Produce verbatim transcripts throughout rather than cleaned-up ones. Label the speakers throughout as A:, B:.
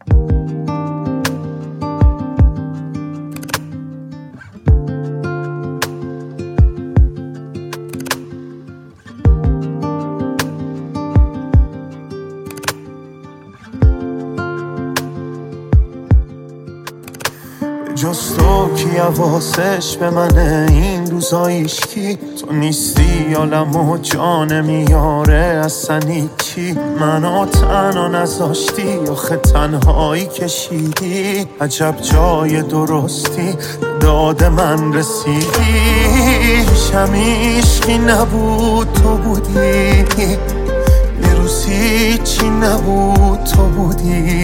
A: جز تو کی حواسش به منه این روزایش کی؟ تو نیستی عالم و جان میاره اصلا کی؟ منو تنها نذاشتی آخه تنهایی کشیدی عجب جای درستی داد من رسیدی پیشم عشقی نبود تو بودی یه روزی چی نبود تو بودی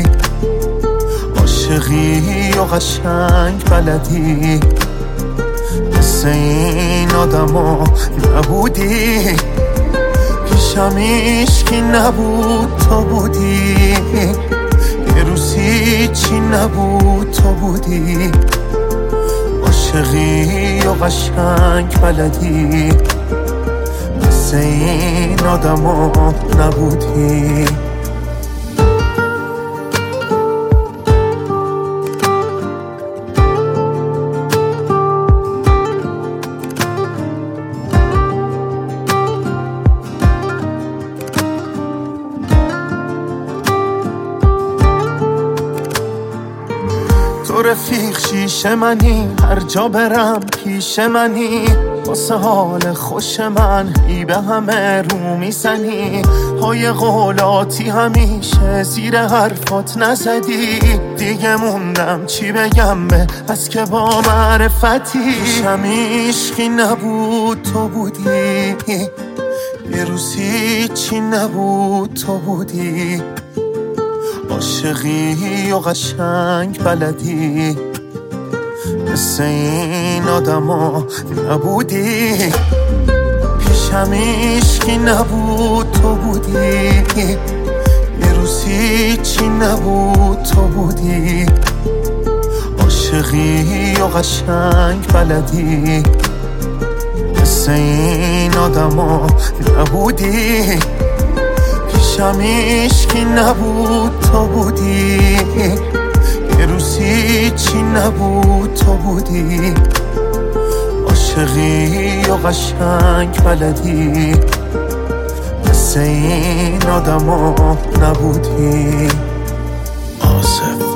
A: عاشقی و قشنگ بلدی مثل این آدما نبودی پیشم عشقی نبود تو بودی یه روزی چی نبود تو بودی عاشقی و قشنگ بلدی مثل این آدما نبودی تو رفیق شیشه منی هر جا برم پیش منی واسه حال خوش من ای به همه رو میزنی های قولاتی همیشه زیر حرفات نزدی دیگه موندم چی بگم به از که با معرفتی پیشم عشقی نبود تو بودی یه روزی چی نبود تو بودی عاشقی و قشنگ بلدی مثل این آدما نبودی پیشم عشقی نبود تو بودی یه روزی چی نبود تو بودی عاشقی و قشنگ بلدی مثل این آدما نبودی پیشم عشقی نبود تو بودی یه روزی چی نبود تو بودی عاشقی و قشنگ بلدی مثل این آدما نبودی. آصف